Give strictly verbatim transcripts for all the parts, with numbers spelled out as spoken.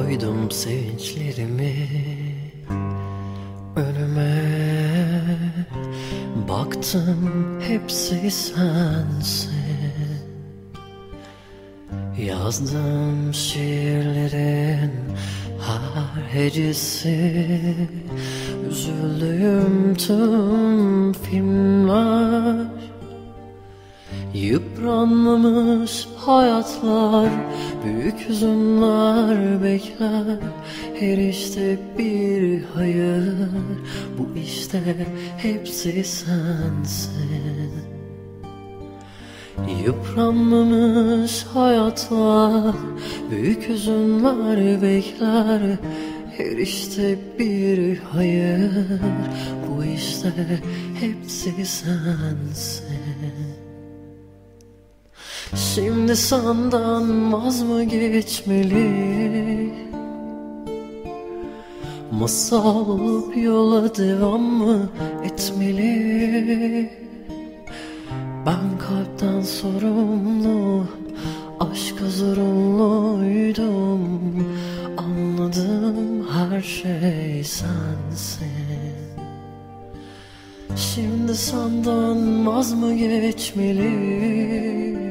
Koydum sevinçlerimi önüme, baktım hepsi sensin. Yazdım şiirlerin her hecesi, üzüldüğüm tüm filmler, yıpranmamış hayatlar, büyük hüzünler bekler. Her işte bir hayır, bu işte hepsi sensin. Yıpranmamış hayatlar, büyük hüzünler bekler. Her işte bir hayır, bu işte hepsi sensin. Şimdi senden vaz mı geçmeli? Masal olup yola devam mı etmeli? Ben kalpten sorumlu, aşka zorunluydum. Anladım, her şey sensin. Şimdi senden vaz mı geçmeli?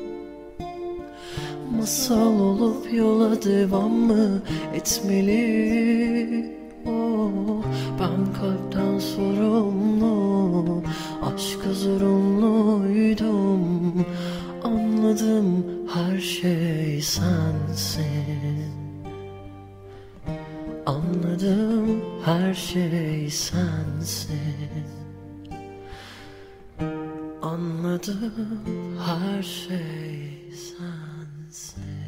Masal olup yola devam mı etmeli? Oh, ben kalpten sorumlu, aşka zorunluydum. Anladım, her şey sensin. Anladım, her şey sensin. Anladım, her şey sensin.